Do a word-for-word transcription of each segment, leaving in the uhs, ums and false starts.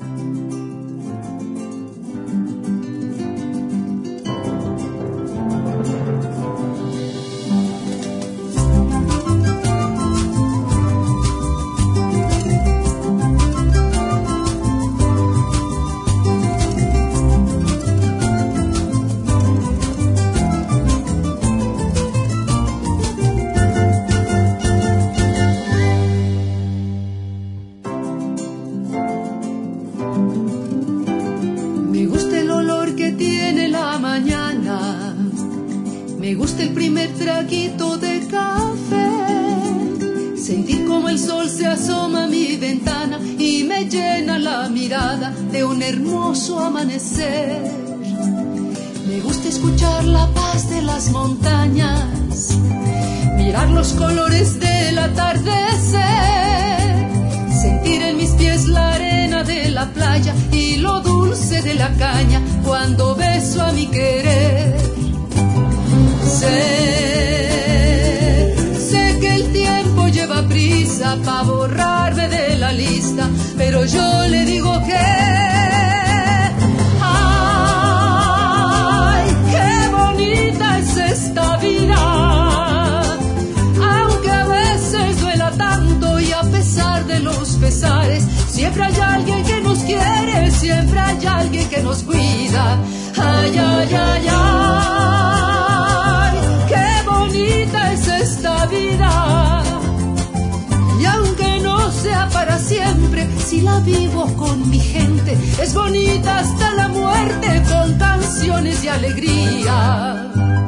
Me gusta el olor que tiene la mañana, me gusta el primer traguito de café, sentir como el sol se asoma a mi ventana y me llena la mirada de un hermoso amanecer. Me gusta escuchar la paz de las montañas, mirar los colores del atardecer, sentir en mis pies la arena de la playa y lo dulce de la caña cuando beso a mi querer. Sé, sé que el tiempo lleva prisa pa' borrarme de la lista, pero yo le digo que ¡ay, qué bonita es esta vida! Aunque a veces duela tanto y a pesar de los pesares, siempre hay alguien que nos quiere, siempre hay alguien que nos cuida. Ay, ay, ay, ay, qué bonita es esta vida. Y aunque no sea para siempre, si la vivo con mi gente, es bonita hasta la muerte con canciones de alegría.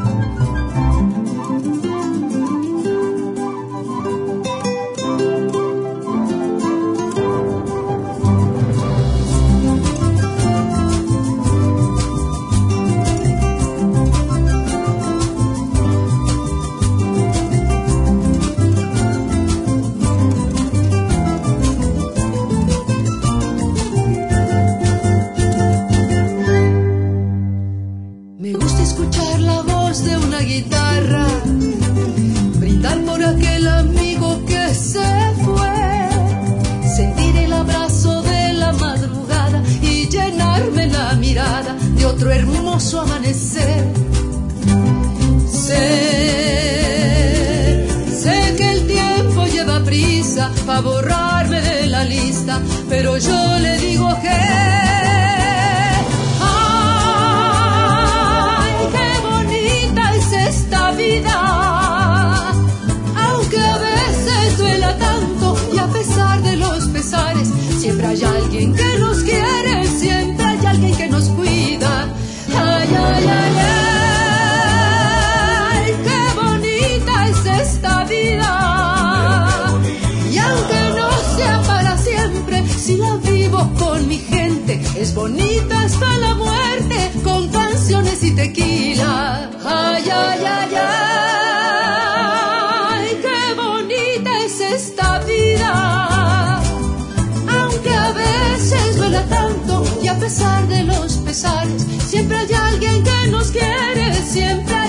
Me gusta escuchar la voz de una guitarra, brindar por aquel amigo que se fue, sentir el abrazo de la madrugada y llenarme la mirada de otro hermoso amanecer. Sé, sé que el tiempo lleva prisa pa' borrarme de la lista, pero yo le digo que esta vida, aunque a veces duela tanto y a pesar de los pesares, siempre hay alguien que nos quiere, siempre hay alguien que nos cuida. Ay, ay, ay, ay, qué bonita es esta vida. Y aunque no sea para siempre, si la vivo con mi gente, es bonita hasta la muerte con canciones y tequila. Ay, ay, ay, ay, qué bonita es esta vida. Aunque a veces duela tanto y a pesar de los pesares, siempre hay alguien que nos quiere, siempre